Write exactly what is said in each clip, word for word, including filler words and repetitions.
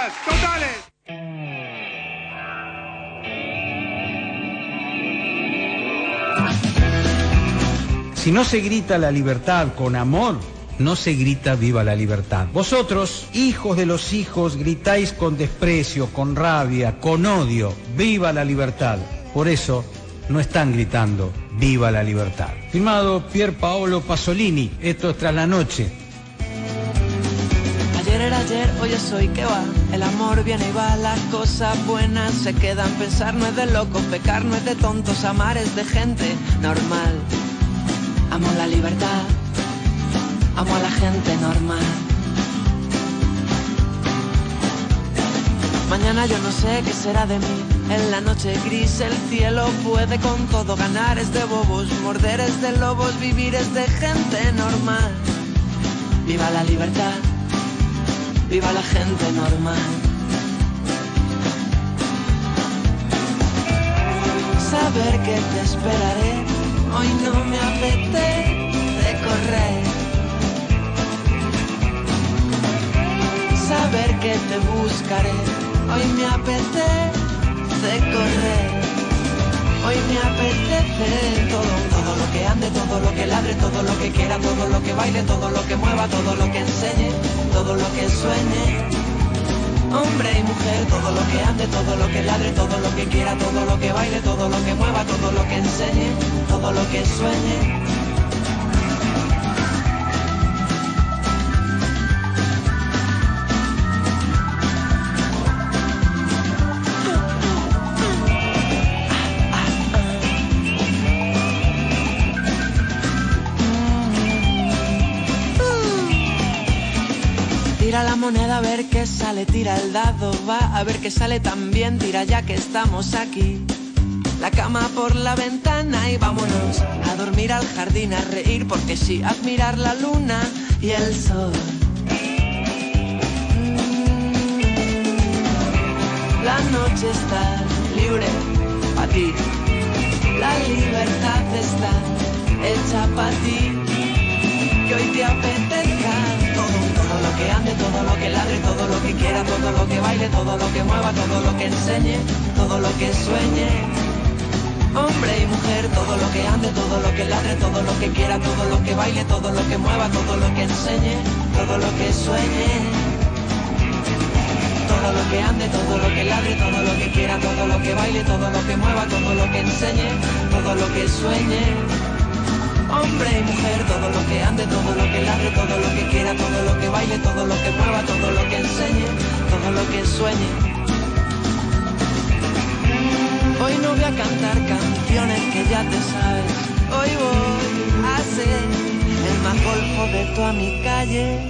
Todas, totales. Si no se grita la libertad con amor, no se grita viva la libertad. Vosotros, hijos de los hijos, gritáis con desprecio, con rabia, con odio, viva la libertad. Por eso, no están gritando viva la libertad. Firmado Pier Paolo Pasolini, esto es Tras la Noche. Ayer era ayer, hoy es hoy, ¿qué va? El amor viene y va, las cosas buenas se quedan. Pensar no es de locos, pecar no es de tontos, amar es de gente normal. Amo la libertad, amo a la gente normal. Mañana yo no sé qué será de mí. En la noche gris el cielo puede con todo. Ganar es de bobos, morder es de lobos, vivir es de gente normal. Viva la libertad, viva la gente normal. Saber que te esperaré, hoy no me apetece correr. Saber que te buscaré, hoy me apetece correr. Hoy me apetece todo, todo lo que ande, todo lo que ladre, todo lo que quiera, todo lo que baile, todo lo que mueva, todo lo que enseñe, todo lo que sueñe. Hombre y mujer, todo lo que ande, todo lo que ladre, todo lo que quiera, todo lo que baile, todo lo que mueva, todo lo que enseñe, todo lo que sueñe. Tira la moneda a ver qué sale, tira el dado, va a ver qué sale también, tira ya que estamos aquí. La cama por la ventana y vámonos a dormir al jardín, a reír porque sí, admirar la luna y el sol. La noche está libre para ti, la libertad está hecha para ti, que hoy te apetezca todo. Todo lo que ande, todo lo que ladre, todo lo que quiera, todo lo que baile, todo lo que mueva, todo lo que enseñe, todo lo que sueñe. Hombre y mujer, todo lo que ande, todo lo que ladre, todo lo que quiera, todo lo que baile, todo lo que mueva, todo lo que enseñe, todo lo que sueñe. Todo lo que ande, todo lo que ladre, todo lo que quiera, todo lo que baile, todo lo que mueva, todo lo que enseñe, todo lo que sueñe. Hombre y mujer, todo lo que ande, todo lo que ladre, todo lo que quiera, todo lo que baile, todo lo que mueva, todo lo que enseñe, todo lo que sueñe. Hoy no voy a cantar canciones que ya te sabes, hoy voy a ser el más golfo de toda mi calle.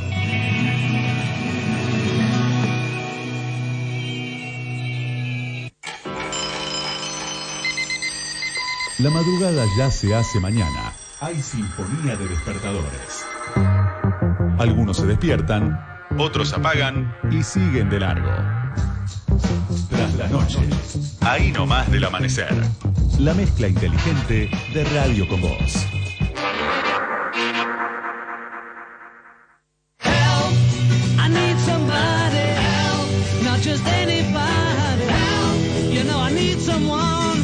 La madrugada ya se hace mañana. Hay sinfonía de despertadores. Algunos se despiertan, otros apagan y siguen de largo. Tras la noche, ahí nomás del amanecer. La mezcla inteligente de Radio con Voz. Help, I need somebody. Help, not just anybody. Help, you know I need someone.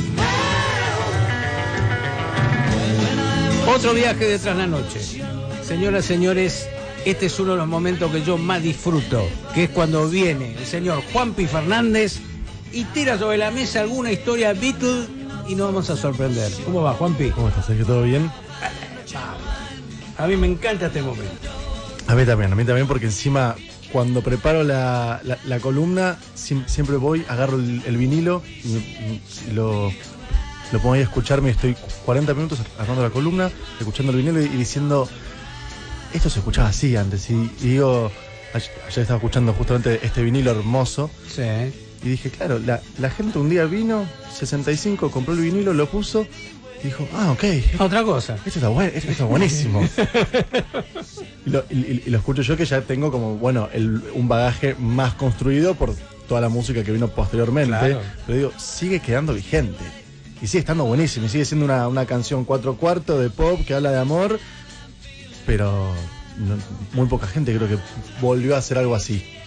Otro viaje de Tras la Noche. Señoras, señores, este es uno de los momentos que yo más disfruto, que es cuando viene el señor Juanpi Fernández y tira sobre la mesa alguna historia Beatles y nos vamos a sorprender. ¿Cómo va, Juanpi? ¿Cómo estás, Sergio? ¿Todo bien? A mí me encanta este momento. A mí también, a mí también, porque encima cuando preparo la, la, la columna siempre voy, agarro el, el vinilo y, y lo... Lo pongo ahí a escucharme, estoy cuarenta minutos armando la columna, escuchando el vinilo y, y diciendo, esto se escuchaba así antes. Y, y digo, ayer, ayer estaba escuchando justamente este vinilo hermoso. Sí. Y dije, claro, la, la gente un día vino, sesenta y cinco, compró el vinilo, lo puso y dijo, ah, ok. Otra cosa. Esto está, bueno, esto está buenísimo. y, lo, y, y lo escucho yo que ya tengo como, bueno, el, un bagaje más construido por toda la música que vino posteriormente. Claro. Pero digo, sigue quedando vigente. Y sigue estando buenísimo, y sigue siendo una, una canción cuatro cuartos de pop que habla de amor, pero no, muy poca gente creo que volvió a hacer algo así.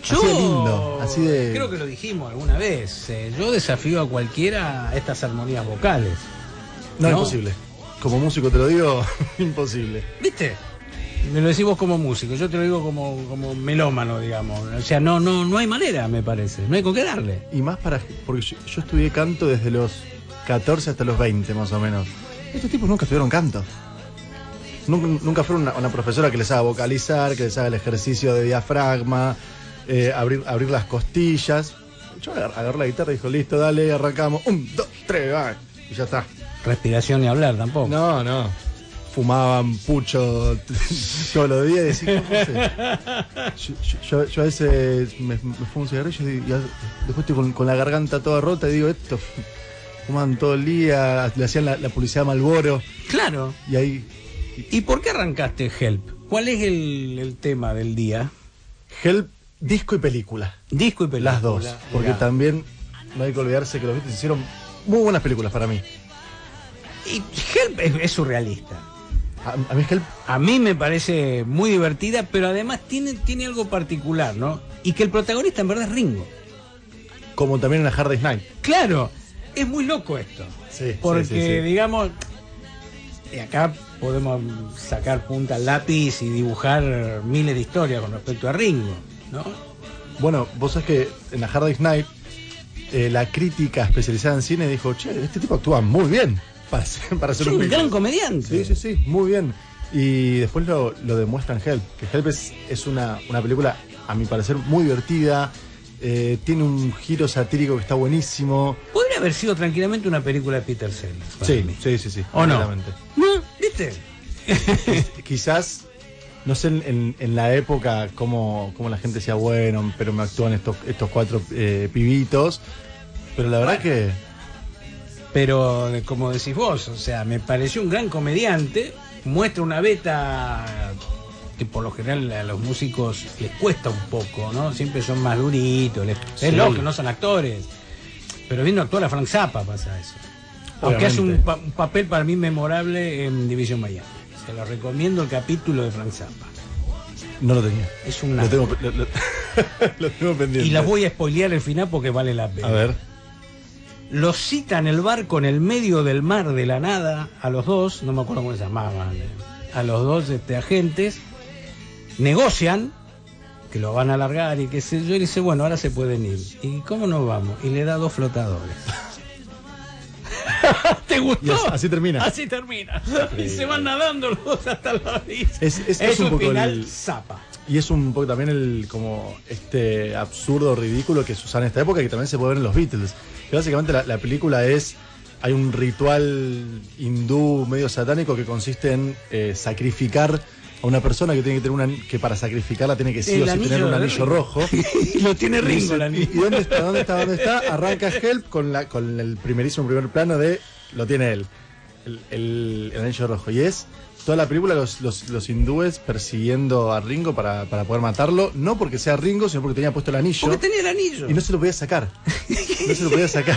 Yo así de lindo, así de... creo que lo dijimos alguna vez. Eh, yo desafío a cualquiera a estas armonías vocales. No, ¿no? imposible. Como músico te lo digo, imposible. ¿Viste? Me lo decís vos como músico, yo te lo digo como, como melómano, digamos. O sea, no, no, no hay manera, me parece. No hay con qué darle. Y más para... Porque yo, yo estudié canto desde los catorce hasta los veinte, más o menos. Estos tipos nunca estudiaron canto. Nunca, nunca fueron una, una profesora que les haga vocalizar, que les haga el ejercicio de diafragma, eh, abrir, abrir las costillas. Yo agarré, agarré la guitarra y dijo, listo, dale, arrancamos. Un, dos, tres, va. Y ya está. Respiración ni hablar tampoco. No, no. Fumaban pucho todos los días y decía, ¿cómo sé? Yo, yo, yo a veces me, me fumo un cigarrillo y, y después estoy con, con la garganta toda rota y digo, esto, fumaban todo el día, le hacían la, la publicidad a Marlboro. Claro. Y ahí... ¿Y por qué arrancaste Help? ¿Cuál es el, el tema del día? Help, disco y película. Disco y película. Las dos. Porque Mirá. también no hay que olvidarse que los Beatles hicieron muy buenas películas para mí. Y Help es, es surrealista. A, a mí Help... A mí me parece muy divertida, pero además tiene, tiene algo particular, ¿no? Y que el protagonista en verdad es Ringo. Como también en la Hard Day's Night. Claro, es muy loco esto. Sí, porque, sí, sí, sí. digamos, y acá podemos sacar punta al lápiz y dibujar miles de historias con respecto a Ringo, ¿no? Bueno, vos sabés que en la Hard Day's Night eh, la crítica especializada en cine dijo, che, este tipo actúa muy bien para ser, para ser Es un Beatle". gran comediante. Sí, sí, sí, muy bien. Y después lo, lo demuestra en Help, que Help es, es una, una película, a mi parecer, muy divertida, eh, tiene un giro satírico que está buenísimo. Podría haber sido tranquilamente una película de Peter Sellers. para Sí, mí. sí, sí, sí. ¿O no? completamente. No, ¿viste? Quizás, no sé en, en, en la época cómo, cómo la gente decía, bueno, pero me actúan estos, estos cuatro eh, pibitos, pero la verdad Bueno. que... Pero, de- como decís vos, o sea, me pareció un gran comediante, muestra una beta que por lo general a los músicos les cuesta un poco, ¿no? Siempre son más duritos, les, Sí. es lógico, no son actores. Pero viendo actuar a Frank Zappa pasa eso. Aunque hace un, Obviamente. pa- un papel para mí memorable en División Miami. Se lo recomiendo el capítulo de Frank Zappa. No lo tenía. Es una... Lo tengo, lo, lo- lo tengo pendiente. Y las voy a spoilear el final porque vale la pena. A ver. Los cita en el barco en el medio del mar de la nada a los dos, no me acuerdo cómo se llamaban, a los dos este, agentes, negocian que lo van a alargar y qué sé yo, y dice, bueno, ahora se pueden ir. ¿Y cómo nos vamos? Y le da dos flotadores. ¿Te gustó? Y as- así termina. Así termina. Y se van nadando los dos hasta la orilla. Es- es- es un un poco final el- zapa. Y es un poco también el como este absurdo ridículo que se usa en esta época y que también se puede ver en los Beatles. Que básicamente la, la película es, hay un ritual hindú medio satánico que consiste en eh, sacrificar a una persona que tiene que tener una, que para sacrificarla tiene que sí El o sí tener un de anillo Ringo. rojo. Y lo tiene Y Ringo dice, el anillo. ¿Y dónde está? ¿Dónde está? ¿Dónde está? Arranca Help con la con el primerísimo primer plano de lo tiene él. El, el- el anillo rojo. Y es toda la película los, los, los hindúes persiguiendo a Ringo para, para poder matarlo, no porque sea Ringo, sino porque tenía puesto el anillo. Porque tenía el anillo. Y no se lo podía sacar. No se lo podía sacar.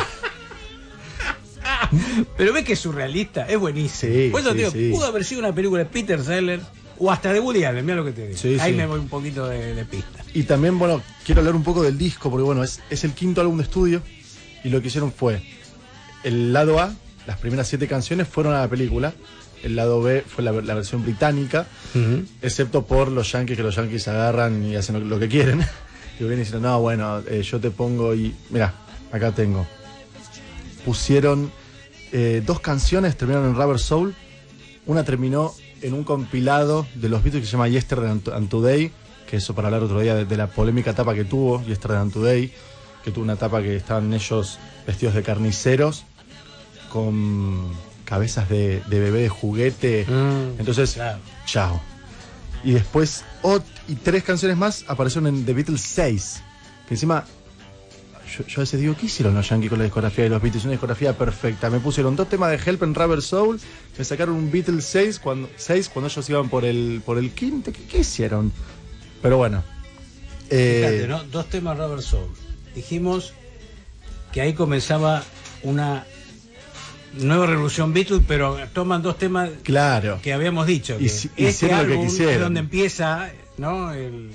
Pero ves que es surrealista, es buenísimo. Sí, Por eso sí, te digo, sí. pudo haber sido una película de Peter Sellers o hasta de Woody Allen, mira lo que te digo. Sí, Ahí sí. me voy un poquito de, de pista. Y también, bueno, quiero hablar un poco del disco, porque bueno, es, es el quinto álbum de estudio. Y lo que hicieron fue, el lado A, las primeras siete canciones fueron a la película. El lado B fue la, la versión británica. Excepto por los yankees, que los yankees agarran y hacen lo, lo que quieren. Y vienen diciendo, no, bueno, eh, yo te pongo y... Mira, acá tengo. Pusieron eh, dos canciones, terminaron en Rubber Soul. Una terminó en un compilado de los Beatles que se llama Yesterday and and Today, que eso para hablar otro día de, de la polémica etapa que tuvo, Yesterday and Today, que tuvo una etapa que estaban ellos vestidos de carniceros, con cabezas de, de bebé de juguete. Mm, Entonces, claro. chao. Y después, ot- y tres canciones más aparecieron en The Beatles seis. Que encima, yo, yo a veces digo, ¿qué hicieron los Yankees con la discografía de los Beatles? Una discografía perfecta. Me pusieron dos temas de Help en Rubber Soul, me sacaron un Beatles seis cuando, seis cuando ellos iban por el, por el quinto. ¿Qué, qué hicieron? Pero bueno. Eh, Fíjate, ¿no? Dos temas Rubber Soul. Dijimos que ahí comenzaba una nueva revolución Beatles, pero toman dos temas Claro. que habíamos dicho. Y Que si- este hicieron lo que álbum quisieron. es donde empieza, ¿no? El,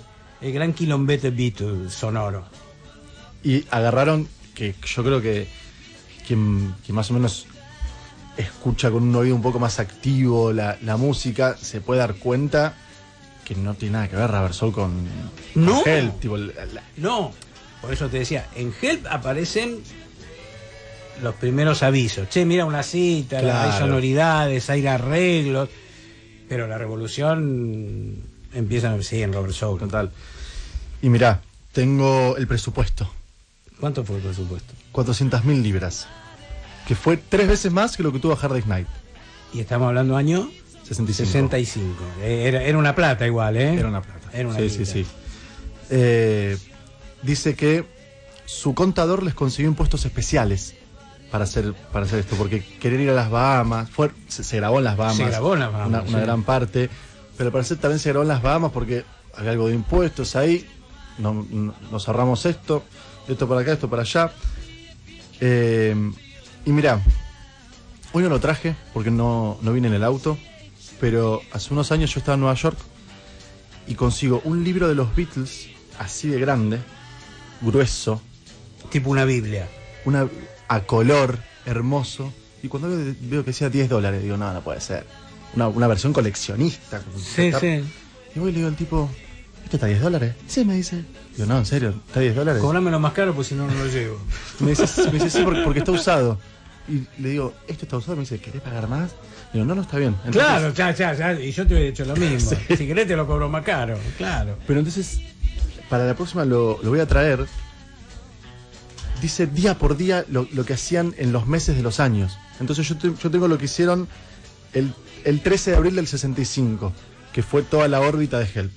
El gran quilombete Beatles sonoro. Y agarraron, que yo creo que quien, quien más o menos escucha con un oído un poco más activo la, la música, se puede dar cuenta que no tiene nada que ver Rubber Soul con, ¿No? con Help. Tipo, la, la... No, por eso te decía, en Help aparecen los primeros avisos. Che, mira una cita, Claro. hay sonoridades, hay arreglos, pero la revolución empieza sí, en Rubber Soul. Total. Y mirá, tengo el presupuesto. ¿Cuánto fue el presupuesto? cuatrocientas mil libras. Que fue tres veces más que lo que tuvo Hard Day's Night. Y estamos hablando año sesenta y cinco. sesenta y cinco. Era, era una plata igual, ¿eh? Era una plata. Era una sí, guita. sí, sí. Eh, dice que su contador les consiguió impuestos especiales para hacer, para hacer esto, porque querer ir a las Bahamas, fue, se, se grabó en las Bahamas. Se grabó en las Bahamas, Una, una sí. gran parte, pero al parecer también se grabó en las Bahamas porque había algo de impuestos ahí, no, no, nos ahorramos esto, esto para acá, esto para allá. Eh, y mirá, hoy no lo traje porque no, no vine en el auto, pero hace unos años yo estaba en Nueva York y consigo un libro de los Beatles, así de grande, grueso, Tipo una Biblia. una, a color, hermoso, y cuando veo, veo que decía diez dólares, digo, no, no puede ser. Una, una versión coleccionista. con Sí, setup. sí. Y voy y le digo al tipo, ¿esto está a diez dólares? Sí, me dice. Digo, no, en serio, ¿está a diez dólares? Cobrámelo más caro, pues si no, no lo llevo. Me dice, me dice sí, porque, porque está usado. Y le digo, ¿esto está usado? Me dice, ¿querés pagar más? Digo, no, no está bien. Entonces, Claro, ya, ya, ya. Y yo te hubiera hecho lo mismo. Si querés te lo cobro más caro, claro. Pero entonces, para la próxima lo, lo voy a traer. Dice día por día lo, lo que hacían en los meses de los años. Entonces yo, te- yo tengo lo que hicieron el, el trece de abril del sesenta y cinco, que fue toda la órbita de Help.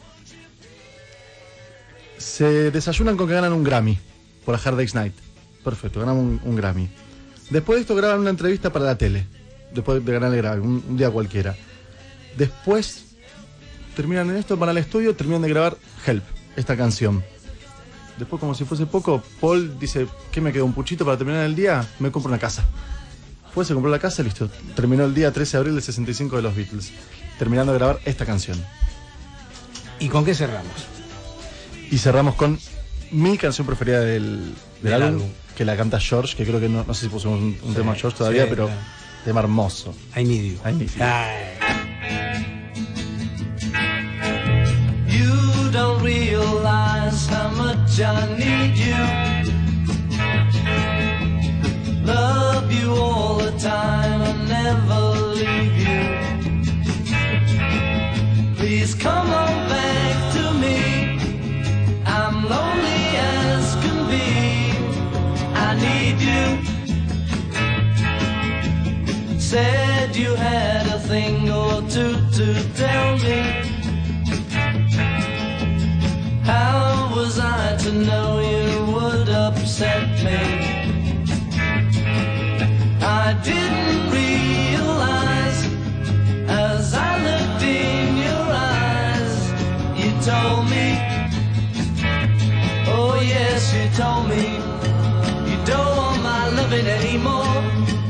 Se desayunan con que ganan un Grammy por A Hard Day's Night. Perfecto, ganan un, un Grammy. Después de esto graban una entrevista para la tele. Después de ganar el Grammy, un, un día cualquiera. Después terminan en esto, van al estudio, terminan de grabar Help, esta canción. Después, como si fuese poco, Paul dice, ¿qué me quedó? ¿Un puchito para terminar el día? Me compro una casa. Fue, se compró la casa, listo. Terminó el día trece de abril del sesenta y cinco de los Beatles, terminando de grabar esta canción. ¿Y con qué cerramos? Y cerramos con mi canción preferida del, del, Del álbum, álbum. que la canta George, que creo que no, no sé si pusimos un, un Sí, tema George todavía, sí, pero claro. tema hermoso. I need you. I need you. Ay. You don't realize how much I need you. Love you all the time and never leave you. Please come on back to me. I'm lonely as can be. I need you. Said you had a thing or two to tell me. How was I to know you would upset me? I didn't realize as I looked in your eyes. You told me, oh yes, you told me you don't want my loving anymore.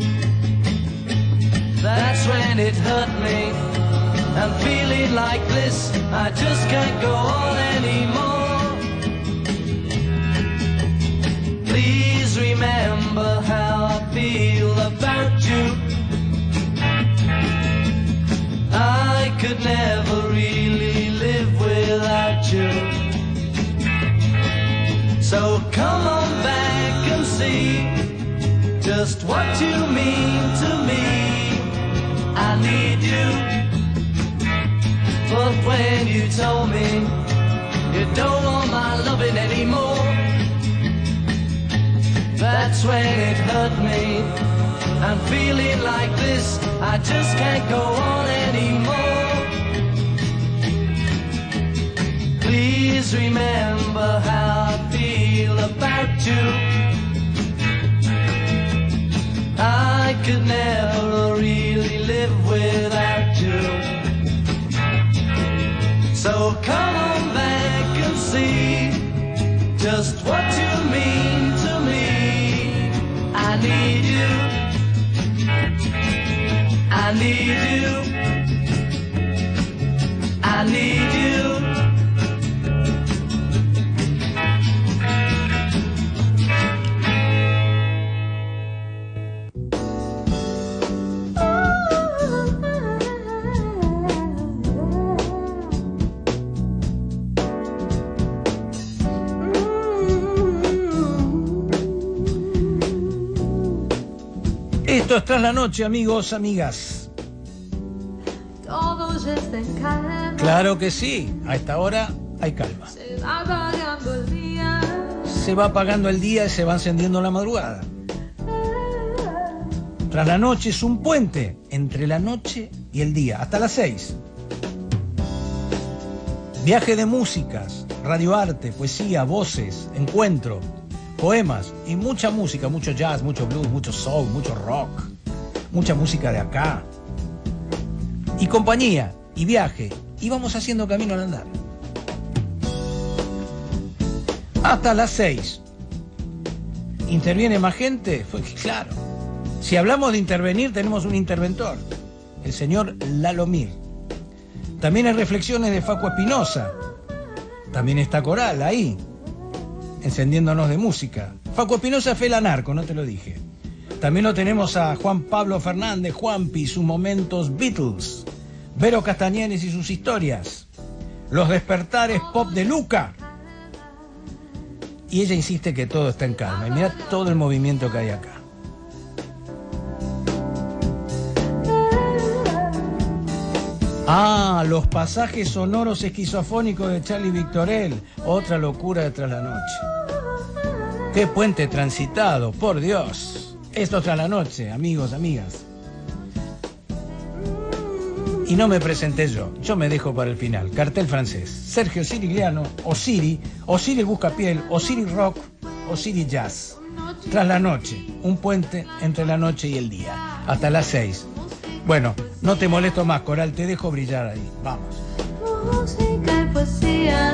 That's when it hurt me. I'm feeling like this, I just can't go on anymore. Please remember how I feel about you. I could never really live without you. So come on back and see just what you mean to me. I need you. But when you told me you don't want my loving anymore, that's when it hurt me. I'm feeling like this, I just can't go on anymore. Please remember how I feel about you. I could never really live without you. So come on back and see just what you mean to me. I need you. I need you. I need you. Esto es Tras la Noche, amigos, amigas. Todo ya está en calma. Claro que sí, a esta hora hay calma. Se va apagando el día. Se va apagando el día y se va encendiendo la madrugada. Tras la Noche es un puente entre la noche y el día, hasta las seis. Viaje de músicas, radioarte, poesía, voces, encuentro, poemas y mucha música, mucho jazz, mucho blues, mucho soul, mucho rock, mucha música de acá. Y compañía, y viaje, y vamos haciendo camino al andar. Hasta las seis. ¿Interviene más gente? Pues claro. Si hablamos de intervenir, tenemos un interventor, el señor Lalomir. También hay reflexiones de Facu Espinosa. También está Coral ahí, encendiéndonos de música. Facu Espinosa fue el anarco, no te lo dije. También lo tenemos a Juan Pablo Fernández, Juanpi, sus momentos Beatles. Vero Castañenes y sus historias. Los despertares pop de Luca. Y ella insiste que todo está en calma. Y mira todo el movimiento que hay acá. Ah, los pasajes sonoros esquizofónicos de Charlie Victorel. Otra locura de Tras la Noche. ¡Qué puente transitado! ¡Por Dios! Esto es Tras la Noche, amigos, amigas. Y no me presenté yo. Yo me dejo para el final. Cartel francés. Sergio Sirigliano, Osiri, Osiri el Buscapiel, Osiri Rock, Osiri Jazz. Tras la Noche. Un puente entre la noche y el día. Hasta las seis. Bueno, no te molesto más, Coral, te dejo brillar ahí. Vamos. Música y poesía.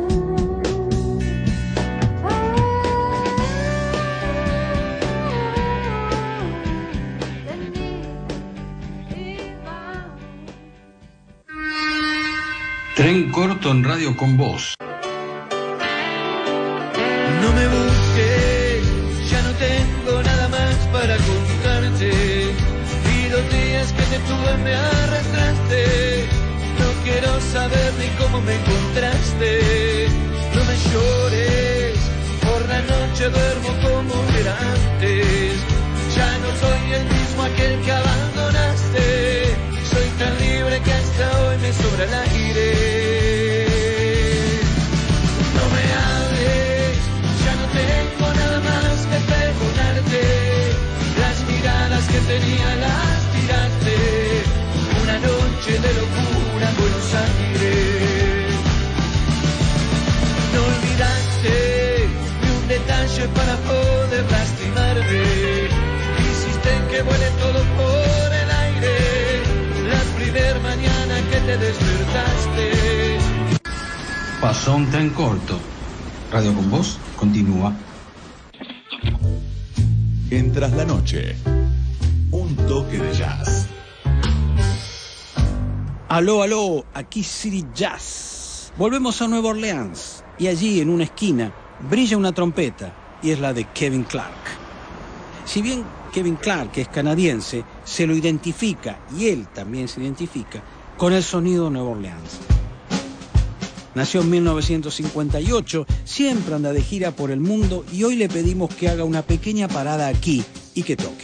Tren corto en Radio con Vos. No me busques, ya no tengo nada más para contarte. Dos días que te tuve me arrastraste. No quiero saber ni cómo me encontraste. No me llores, por la noche duermo como era antes. Ya no soy el mismo aquel que abandonaste. Soy tan libre que hasta hoy me sobra el aire. No me hables, ya no tengo nada más que perdonarte. Las miradas que tenía las tiraste. Una noche de locura en Buenos Aires. No olvidaste ni un detalle para poder lastimarme. Hiciste que vuele todo por el aire. La primer mañana que te despertaste. Pasó un tren corto. Radio con Vos continúa. En Tras la Noche, un toque de jazz. Aló, aló, aquí City Jazz. Volvemos a Nueva Orleans y allí en una esquina brilla una trompeta y es la de Kevin Clark. Si bien Kevin Clark es canadiense, se lo identifica y él también se identifica con el sonido de Nueva Orleans. Nació en mil novecientos cincuenta y ocho, siempre anda de gira por el mundo y hoy le pedimos que haga una pequeña parada aquí y que toque.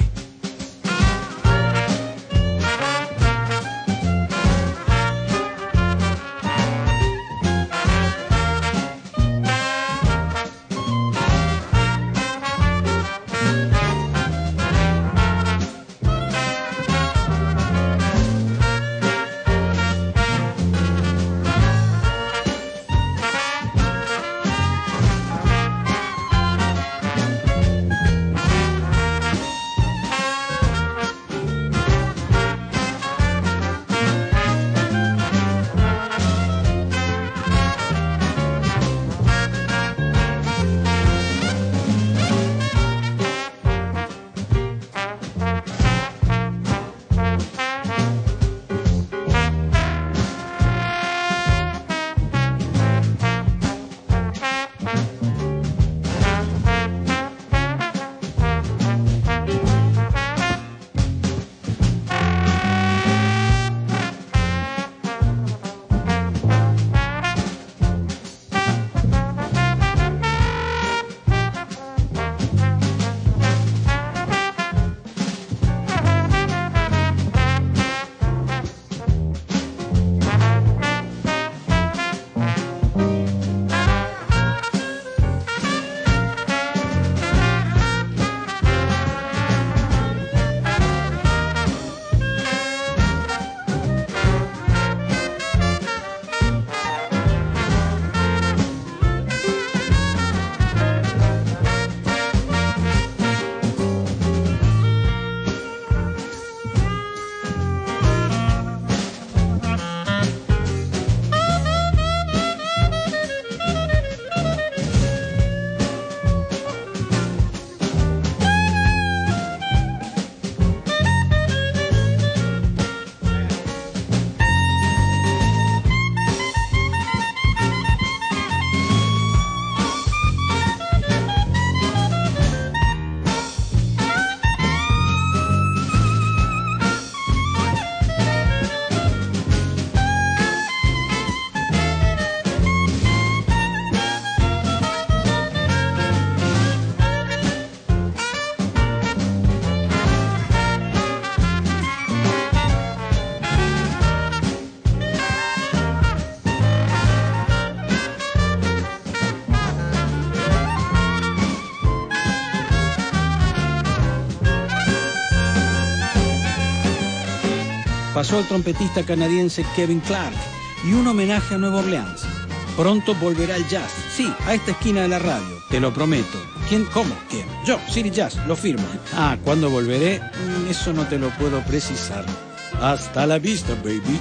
pasó el trompetista canadiense Kevin Clark y un homenaje a Nueva Orleans. Pronto volverá el jazz, sí, a esta esquina de la radio, te lo prometo. ¿Quién? ¿Cómo? ¿Quién? Yo, City Jazz, lo firmo. Ah, ¿cuándo volveré? Eso no te lo puedo precisar. Hasta la vista, baby.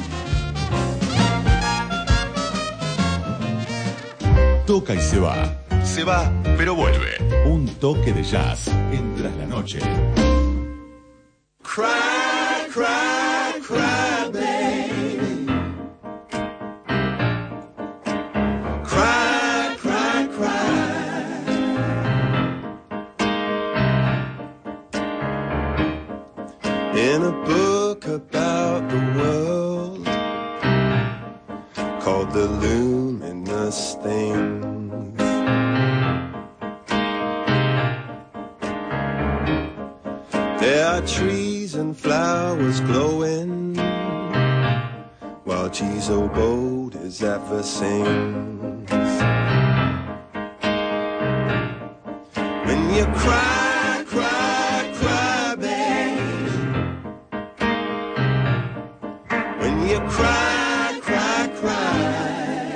Toca y se va. Se va, pero vuelve. Un toque de jazz en Tras la Noche. Cry, cry, cry, baby. Cry, cry, cry. In a book about the world called The Luminous Things, there are trees and flowers glowing while G's oboe is ever sings. When you cry, cry, cry, babe. When you cry, cry, cry.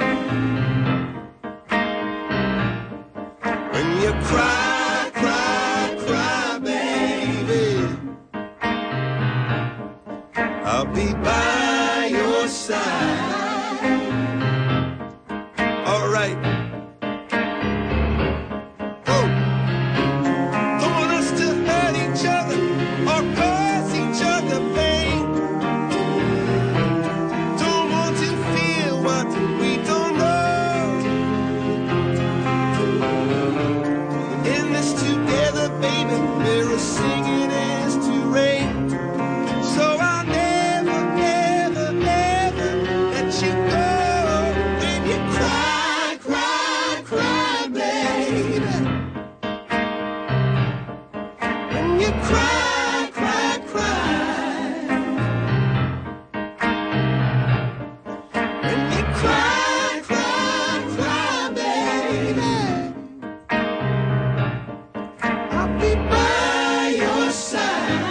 When you cry, cry, cry, baby, I'll be by your side. All right. Woo! Don't want us to hurt each other or cause each other pain. Don't want to feel what we don't know. In this together, baby, we're a singing as to rain. So I'll never, never, never let you go. When you cry, cry, cry, baby. When you cry, cry, cry. When you cry, cry, cry, baby, I'll be by your side.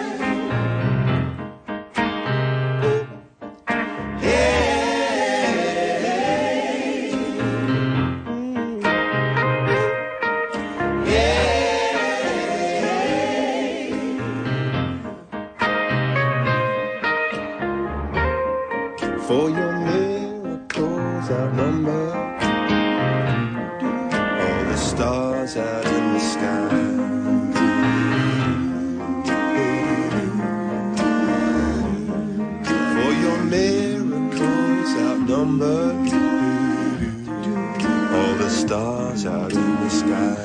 For your miracles outnumber all the stars out in the sky. For your miracles outnumber all the stars out in the sky.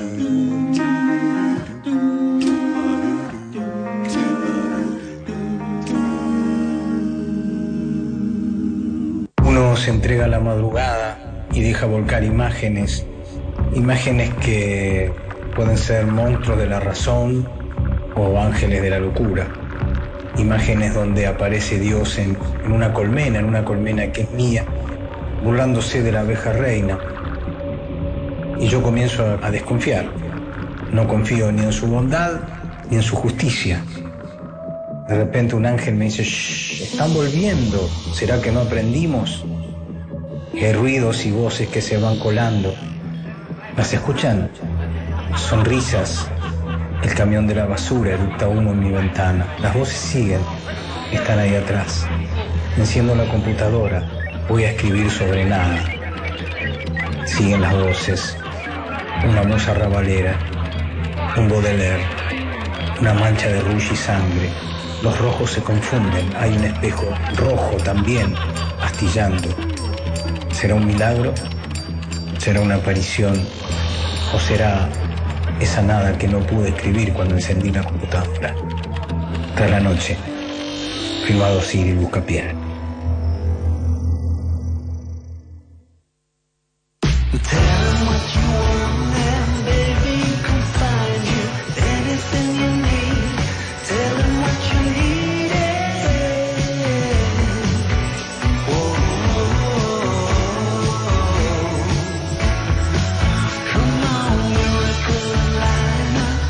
Uno se entrega a la madrugada y deja volcar imágenes, imágenes que pueden ser monstruos de la razón o ángeles de la locura, imágenes donde aparece Dios en, en una colmena, en una colmena que es mía, burlándose de la abeja reina, y yo comienzo a, a desconfiar. No confío ni en su bondad ni en su justicia. De repente un ángel me dice: "Shh, están volviendo, ¿será que no aprendimos?" Y hay ruidos y voces que se van colando. ¿Las escuchan? Sonrisas, el camión de la basura, eructa humo en mi ventana. Las voces siguen, están ahí atrás. Enciendo la computadora, voy a escribir sobre nada. Siguen las voces, una musa rabalera, un Baudelaire, una mancha de rouge y sangre. Los rojos se confunden, hay un espejo rojo también, astillando. ¿Será un milagro? ¿Será una aparición? ¿O será esa nada que no pude escribir cuando encendí la computadora? Tras la noche, firmado Cyril Buscapié.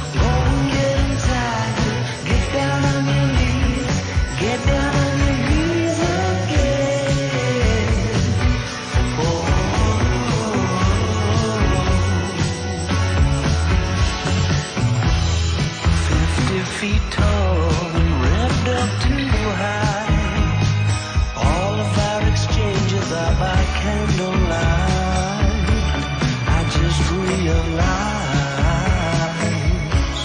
Get down on your knees, get down on your knees. feet tall and revved up too high. All of our exchanges are by candlelight. I just realized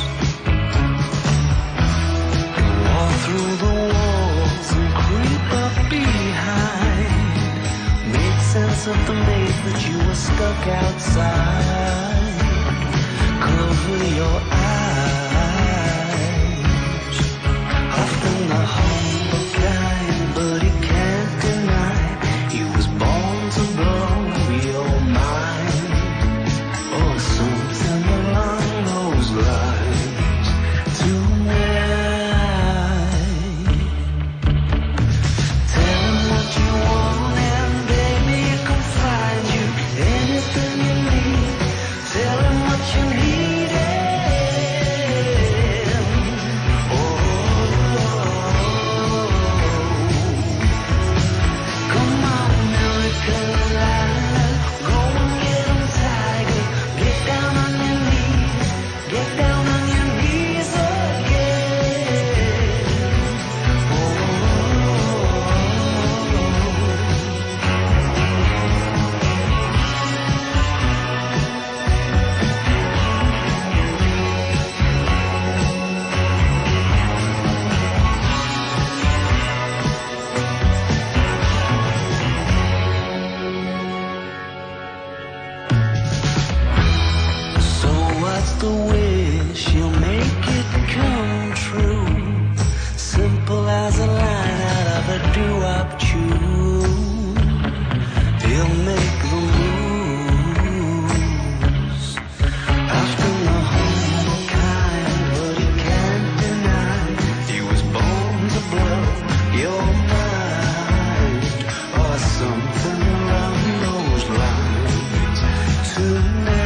you walk through the walls and creep up behind. Make sense of the maze that you were stuck outside. Cover your eyes. Often the humble kind, but he can't deny he was born to blow your mind, or something along those lines. Tonight, tell him what you want and baby he can find you anything you need. Tell him what you need. The wish, you'll make it come true. Simple as a line out of a doo-wop tune. He'll make the moves. Often the humble kind, but he can't deny he was born to blow your mind, or something along those lines. Tonight,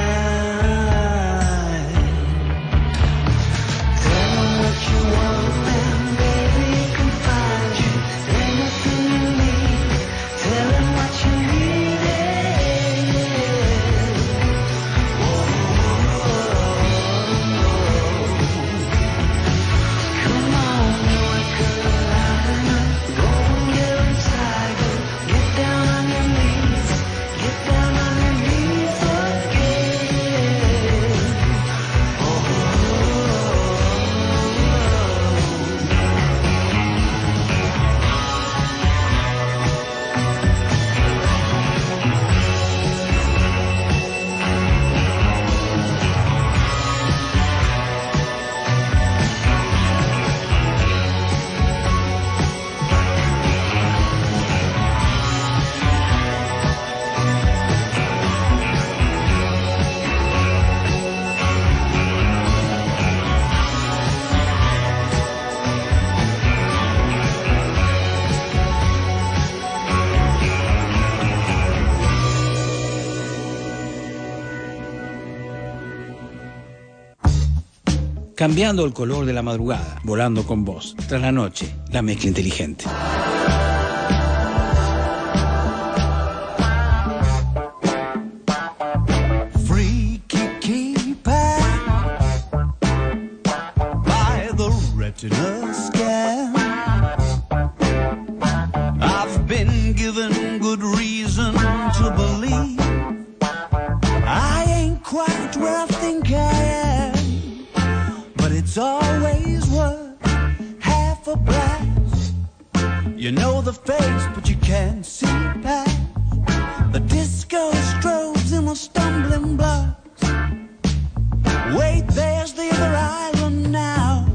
cambiando el color de la madrugada, volando con vos. Tras la noche, la mezcla inteligente. Freaky keeper by the retina scan. I've been given good reason to believe I ain't quite where I think I am. But it's always worth half a blast. You know the face, but you can't see past the disco strobes and the stumbling blocks. Wait, there's the other island now.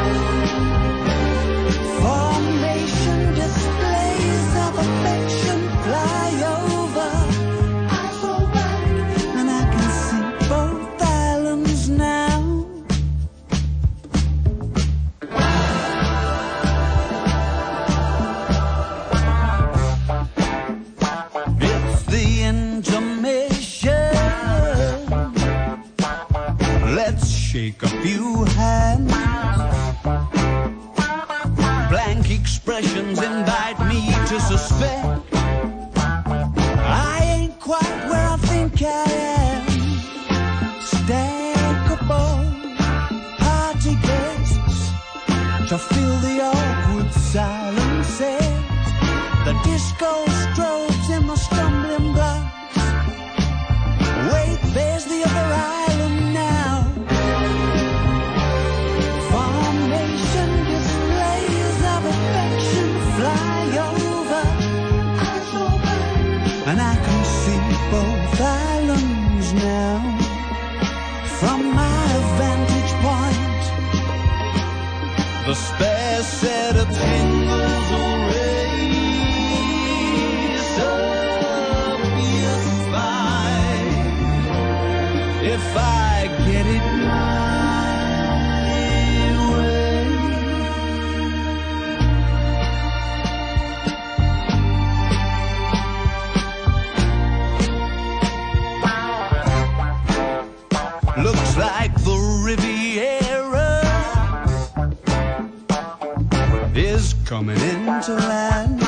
Formation displays of affection fly over. I go back and I can see both islands now. Shake a few hands. Blank expressions invite me to suspect I ain't quite where I think I am. Stackable party guests to fill the awkward silences. The disco strobes in the stumbling blocks. Wait, there's the other island now. Formation displays of affection fly over, and I can see both islands now. From my vantage point, the spare set of tingles will raise up if I, if I get it my way. Looks like the Riviera is coming into land.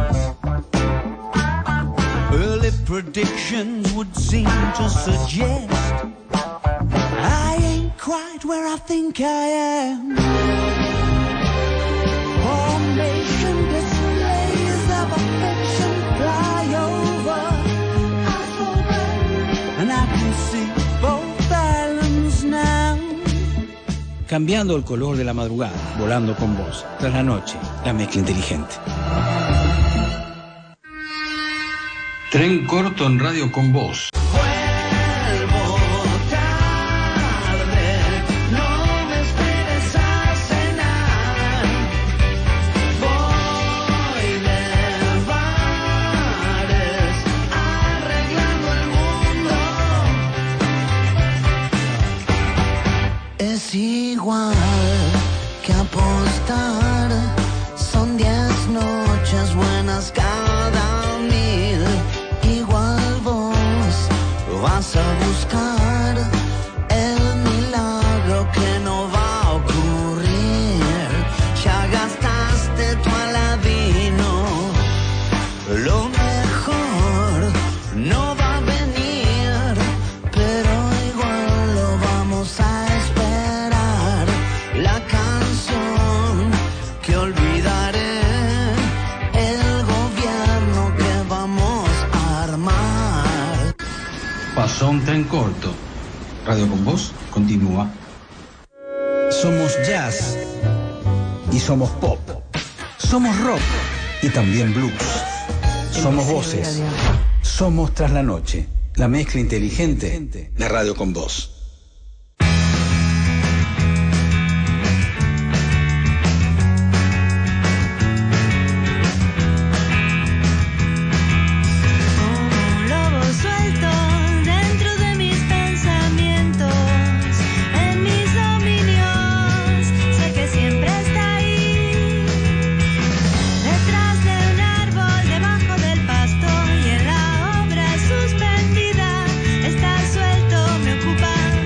Early predictions would seem to suggest I ain't quite where I think I am. Formation displays of affection fly over, and I can see both islands now. Cambiando el color de la madrugada, volando con vos. Tras la noche, la mezcla inteligente. Tren corto en Radio con vos. Vuelvo tarde, no me esperes a cenar. Voy de bares, arreglando el mundo. Es igual que apostar, son diez noches buenas cada mil. Igual vos vas a buscar el milagro que no va a ocurrir. Ya gastaste tu aladino, lo mejor no va a venir, pero igual lo vamos a esperar. La canción que olvidaré, el gobierno que vamos a armar. Pasó un tren corto. Radio con vos continúa. Somos jazz y somos pop. Somos rock y también blues. Somos voces. Somos Tras la Noche, la mezcla inteligente de Radio con vos. Un lobo suelto dentro de mis pensamientos, en mis dominios, sé que siempre está ahí, detrás de un árbol, debajo del pasto, y en la obra suspendida, está suelto, me ocupa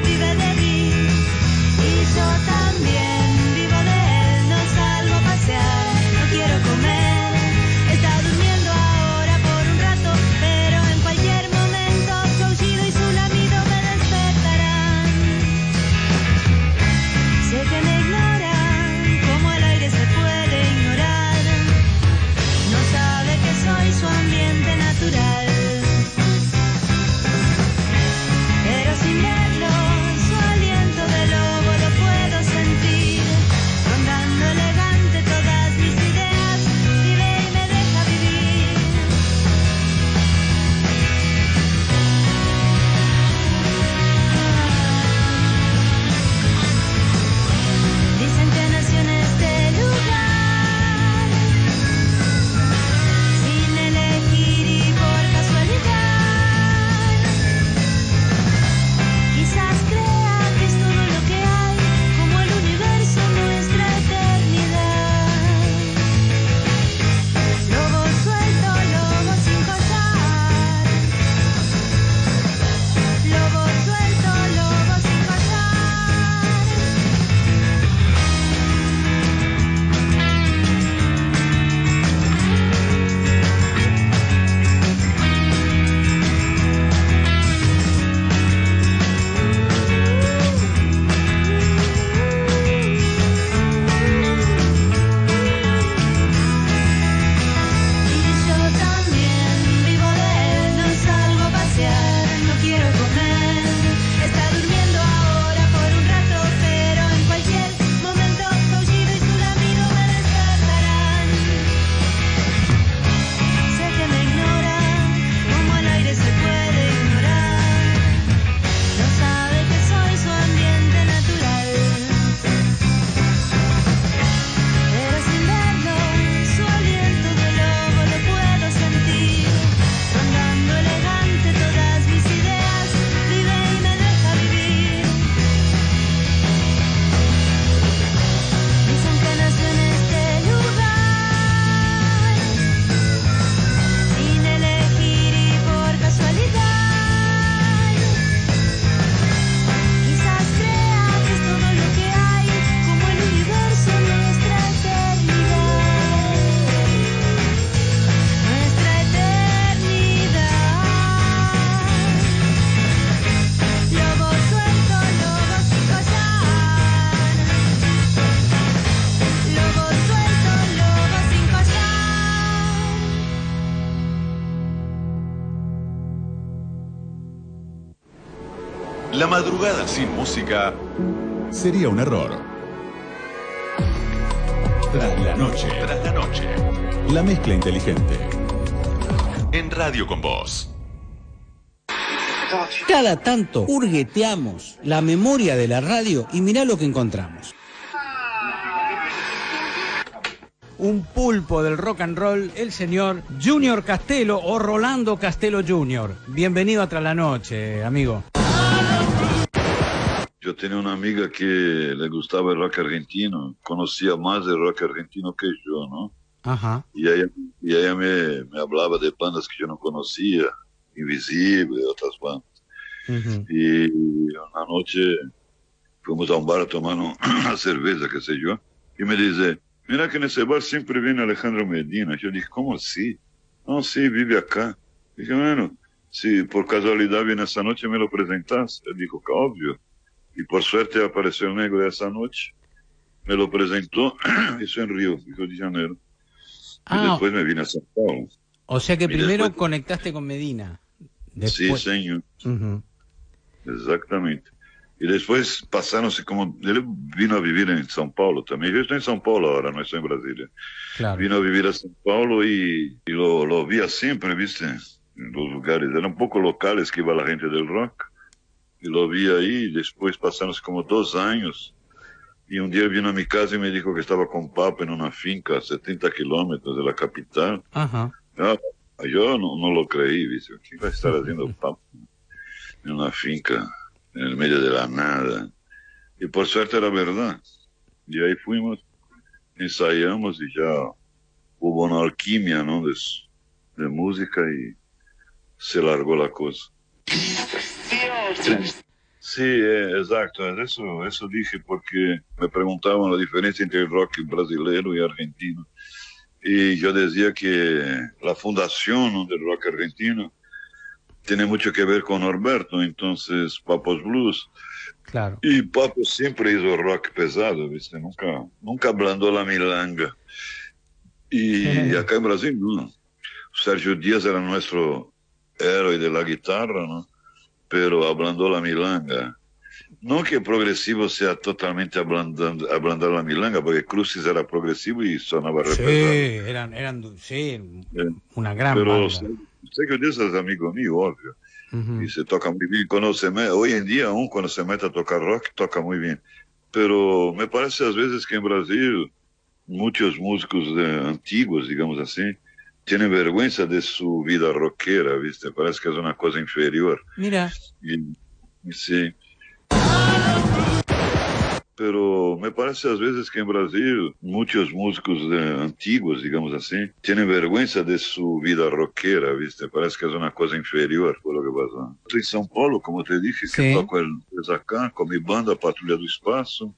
madrugada sin música sería un error. Tras la noche. Tras la noche. La mezcla inteligente. En Radio con Vos. Cada tanto hurgueteamos la memoria de la radio y mirá lo que encontramos. Un pulpo del rock and roll, el señor Junior Castelo o Rolando Castelo junior Bienvenido a Tras la Noche, amigo. Yo tenía una amiga que le gustaba el rock argentino, conocía más el rock argentino que yo, ¿no? Ajá. Y ella, y ella me, me hablaba de bandas que yo no conocía, Invisible, otras bandas. Uh-huh. Y una noche fuimos a un bar a tomar una cerveza, qué sé yo, y me dice, mira que en ese bar siempre viene Alejandro Medina. Yo dije, ¿cómo así? No, sí, vive acá. Dije, bueno, si por casualidad viene esa noche, ¿me lo presentas? Él dijo, que obvio. Y por suerte apareció el negro de esa noche, me lo presentó, eso en Río, Río de Janeiro. Ah, y después me vine a São Paulo. O sea que y primero después... conectaste con Medina. Después... Sí, señor. Uh-huh. Exactamente. Y después pasaron, como él vino a vivir en São Paulo también. Yo estoy en São Paulo ahora, no estoy en Brasilia. Claro. Vino a vivir a São Paulo y, y lo, lo veía siempre, ¿viste? En los lugares. Eran poco locales que iba la gente del rock. Y lo vi ahí, y después pasaron como dos años. Y un día vino a mi casa y me dijo que estaba con Papa en una finca a setenta kilómetros de la capital. Ajá. Ah, yo no, no lo creí, ¿viste? ¿Quién va a estar haciendo Papa en una finca, en el medio de la nada? Y por suerte era verdad. Y ahí fuimos, ensayamos y ya hubo una alquimia, ¿no? De, de música y se largó la cosa. Sí, eh, exacto, eso, eso dije porque me preguntaban la diferencia entre el rock brasileño y argentino. Y yo decía que la fundación, ¿no?, del rock argentino tiene mucho que ver con Norberto, entonces Papos Blues. Claro. Y Papo siempre hizo rock pesado, ¿viste? Nunca, nunca ablandó la milanga. Y acá en Brasil, no. Sergio Díaz era nuestro héroe de la guitarra, ¿no? Pero ablandó la milanga. No que progresivo sea totalmente ablandando, ablandar la milanga, porque Crucis era progresivo y sonaba re sí, pesado. Eran, eran, sí, eh, una gran pero banda. Sergio Díaz es amigo mío, obvio. Uh-huh. Y se toca muy bien. Cuando se me, hoy en día, aún cuando se mete a tocar rock, toca muy bien. Pero me parece a veces que en Brasil muchos músicos de, antiguos, digamos así, tienen vergüenza de su vida rockera, ¿viste? Parece que es una cosa inferior. Mira. Y, y sí. Pero me parece a veces que en Brasil muchos músicos de, antiguos, digamos así, tienen vergüenza de su vida rockera, ¿viste? Parece que es una cosa inferior, fue lo que pasó. Estoy en São Paulo, como te dije, que sí. Toco el acá con mi banda Patrulha do Espaço.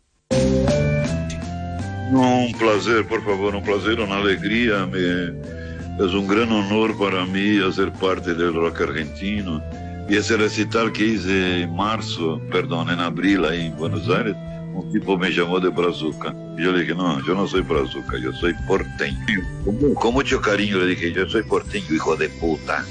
No, un placer, por favor, un placer, una alegría. Me... Es un gran honor para mí hacer parte del rock argentino. Y ese recital que hice en marzo, perdón, en abril ahí en Buenos Aires, un tipo me llamó de Brazuca. Y yo le dije, no, yo no soy Brazuca, yo soy porteño. Con, con mucho cariño le dije, yo soy porteño, hijo de puta.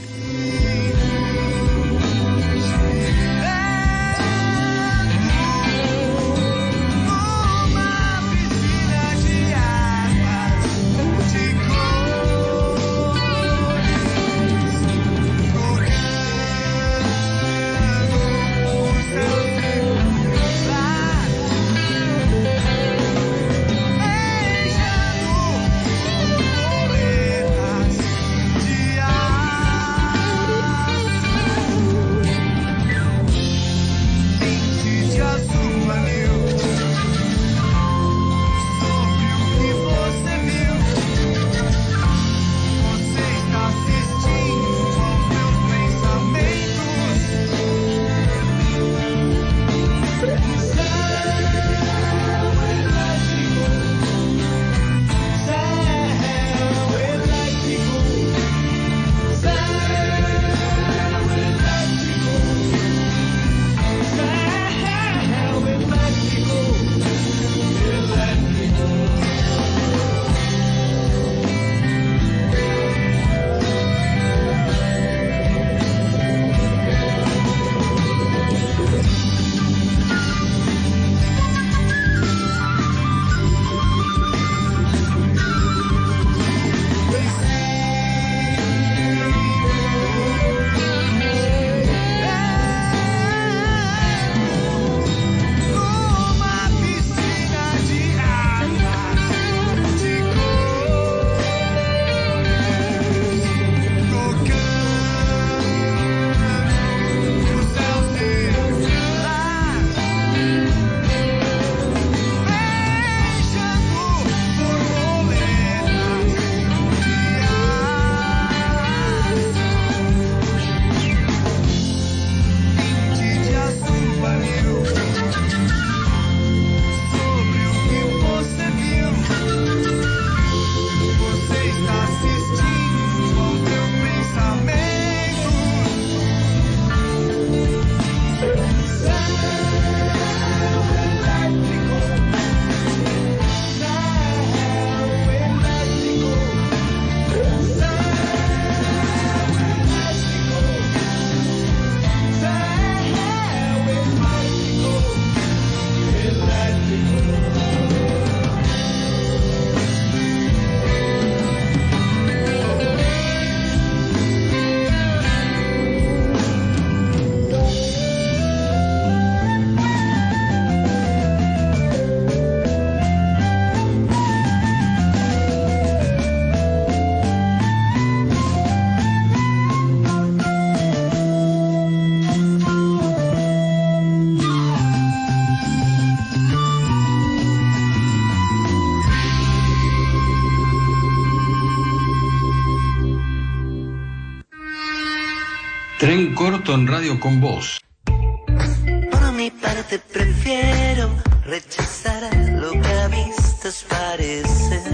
corto en Radio con Vos. Por mi parte prefiero rechazar lo que a vistas parece.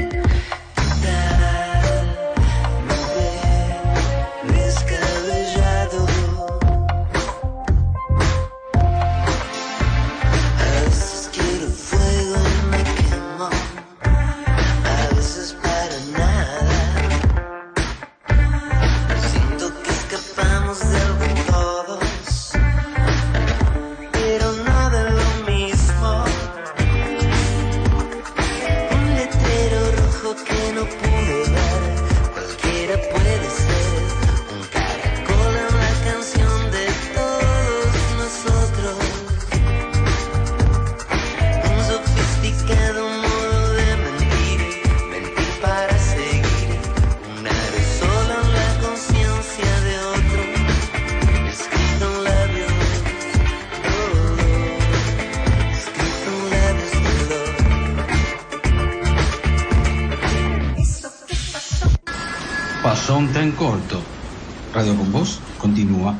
Pasó un tren corto. Radio con Vos continúa.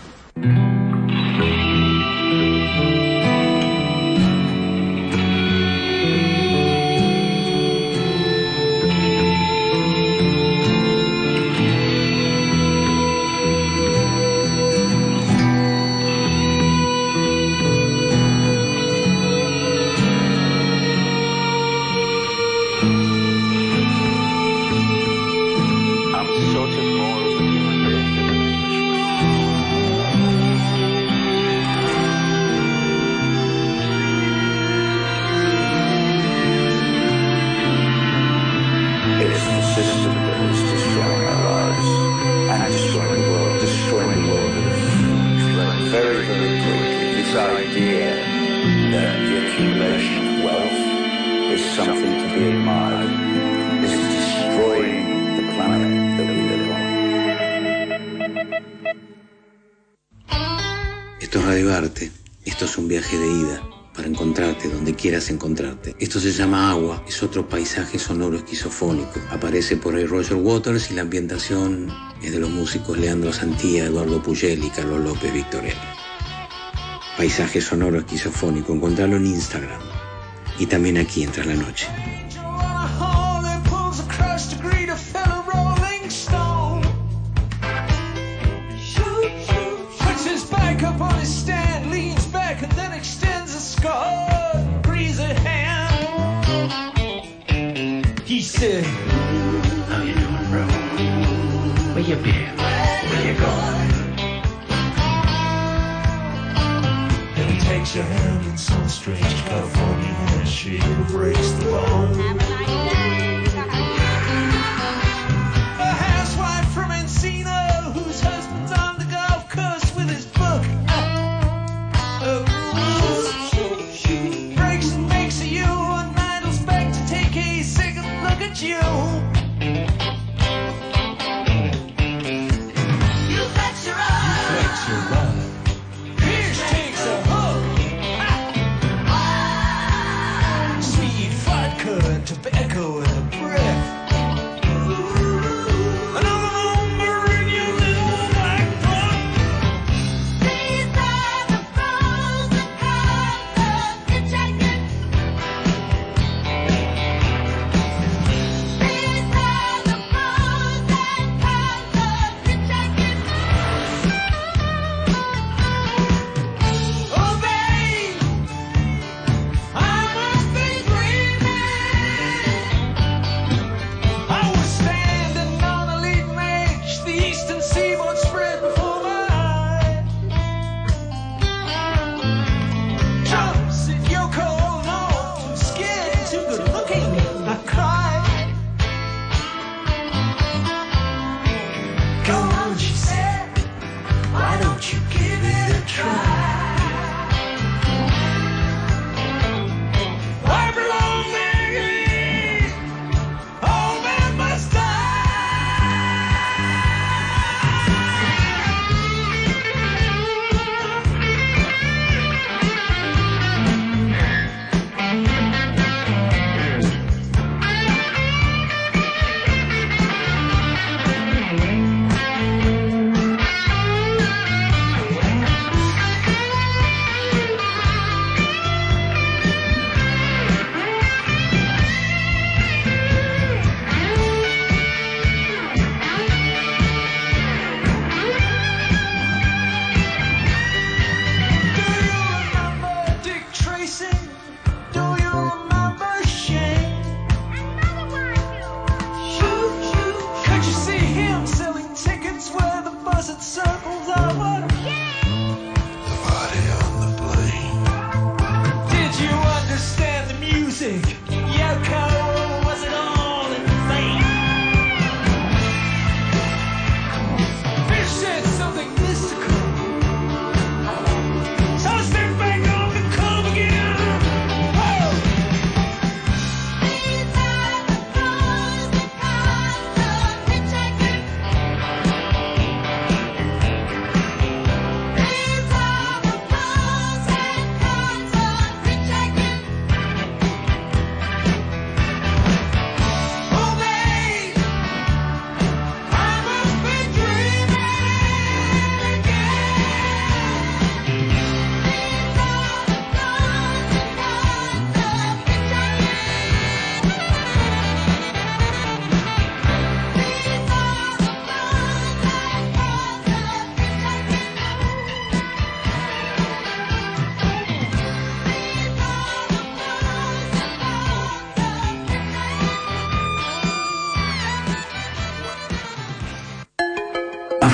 Esto es Radio Arte, esto es un viaje de ida para encontrarte donde quieras encontrarte. Esto se llama Agua, es otro paisaje sonoro esquizofónico. Aparece por ahí Roger Waters y la ambientación es de los músicos Leandro Santía, Eduardo Puyel y Carlos López Victorel. Paisaje sonoro esquizofónico, encontrarlo en Instagram y también aquí en Tras la Noche. Up on his stand, leans back and then extends a scarred, breezy hand. He said, "How you doing, bro? Where you been? Where you going?" And he takes your hand in some strange California handshake that breaks the bone. A housewife from Encino whose husband's on the golf course with his book. Breaks and makes of you and idles back to take a second look at you. You flex your eye. You flex your eye. Pierce takes a hook. Ah. Speed, vodka, and tobacco and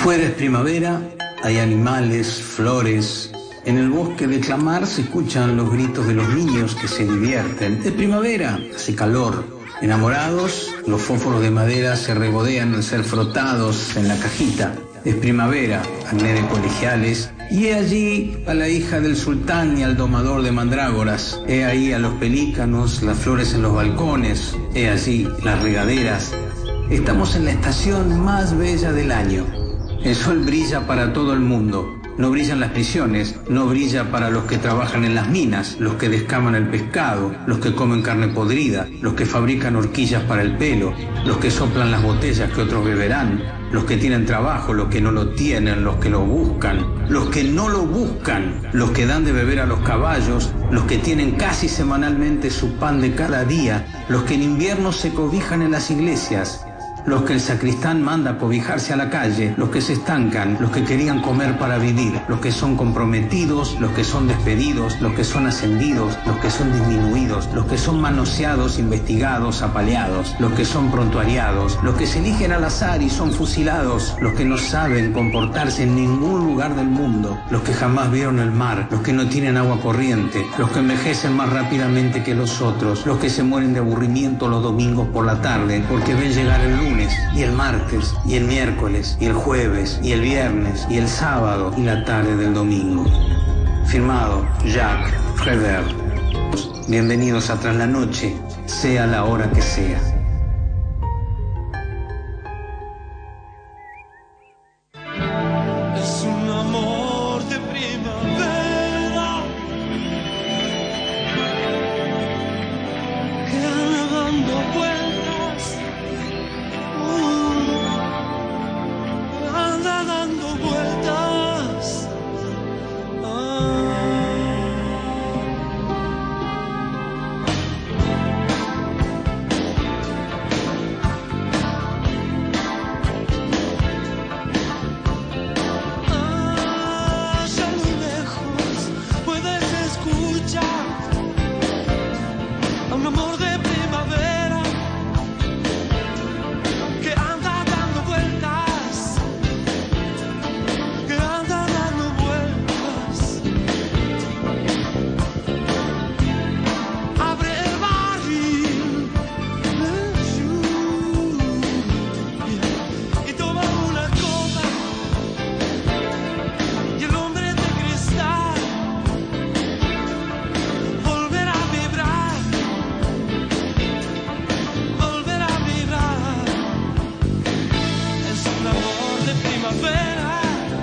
Afuera es primavera, hay animales, flores. En el bosque de Clamar se escuchan los gritos de los niños que se divierten. Es primavera, hace calor. Enamorados, los fósforos de madera se regodean al ser frotados en la cajita. Es primavera, acné de colegiales. Y he allí a la hija del sultán y al domador de mandrágoras. He ahí a los pelícanos, las flores en los balcones. He allí las regaderas. Estamos en la estación más bella del año. El sol brilla para todo el mundo. No brillan las prisiones, no brilla para los que trabajan en las minas, los que descaman el pescado, los que comen carne podrida, los que fabrican horquillas para el pelo, los que soplan las botellas que otros beberán, los que tienen trabajo, los que no lo tienen, los que lo buscan, los que no lo buscan, los que dan de beber a los caballos, los que tienen casi semanalmente su pan de cada día, los que en invierno se cobijan en las iglesias, los que el sacristán manda cobijarse a la calle, los que se estancan, los que querían comer para vivir, los que son comprometidos, los que son despedidos, los que son ascendidos, los que son disminuidos, los que son manoseados, investigados, apaleados, los que son prontuariados, los que se eligen al azar y son fusilados, los que no saben comportarse en ningún lugar del mundo, los que jamás vieron el mar, los que no tienen agua corriente, los que envejecen más rápidamente que los otros, los que se mueren de aburrimiento los domingos por la tarde porque ven llegar el lunes y el martes, y el miércoles, y el jueves, y el viernes, y el sábado, y la tarde del domingo. Firmado, Jacques Prévert. Bienvenidos a Tras la Noche, sea la hora que sea. Es un amor de primavera que anda dando vueltas, uh, anda dando vueltas. Ah. Un amor de primavera que anda dando vueltas, que anda dando vueltas. Abre el barril de lluvia y toma una copa y el hombre de cristal volverá a vibrar. Volver a mirar. Es un amor de primavera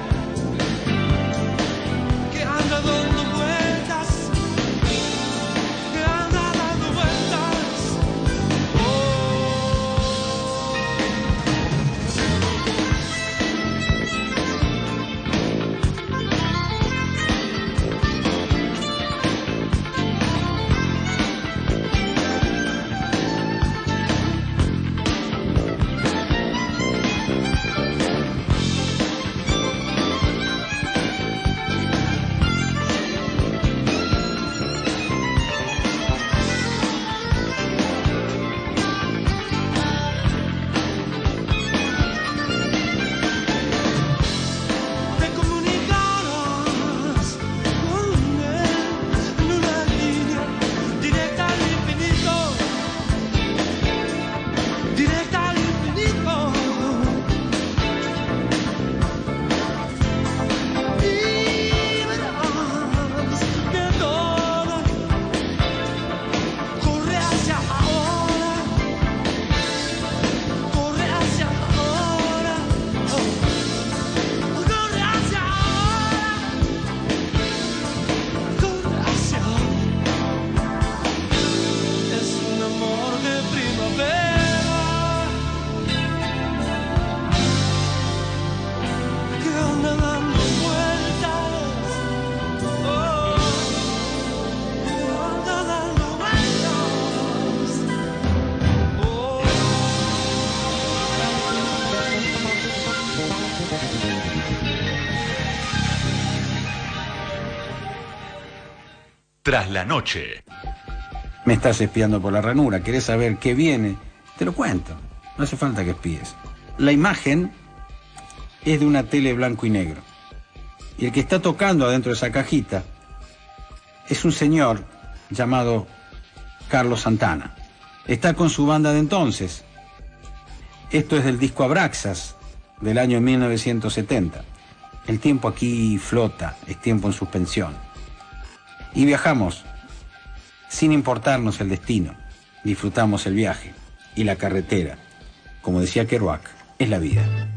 que anda dando vueltas, que anda dando vueltas. Oh. Te comunicarás con él en una línea directa al infinito, directa al infinito. Y verás que todo corre hacia ahora, corre hacia ahora. Oh. Corre hacia ahora, corre hacia ahora. Es un amor de primavera que anda dando vueltas, oh, que anda dando vueltas, oh. Tras la Noche. Me estás espiando por la ranura, querés saber qué viene, te lo cuento, no hace falta que espíes. La imagen es de una tele blanco y negro. Y el que está tocando adentro de esa cajita es un señor llamado Carlos Santana. Está con su banda de entonces. Esto es del disco Abraxas, del año mil novecientos setenta. El tiempo aquí flota, es tiempo en suspensión. Y viajamos, sin importarnos el destino. Disfrutamos el viaje y la carretera. Como decía Kerouac, es la vida.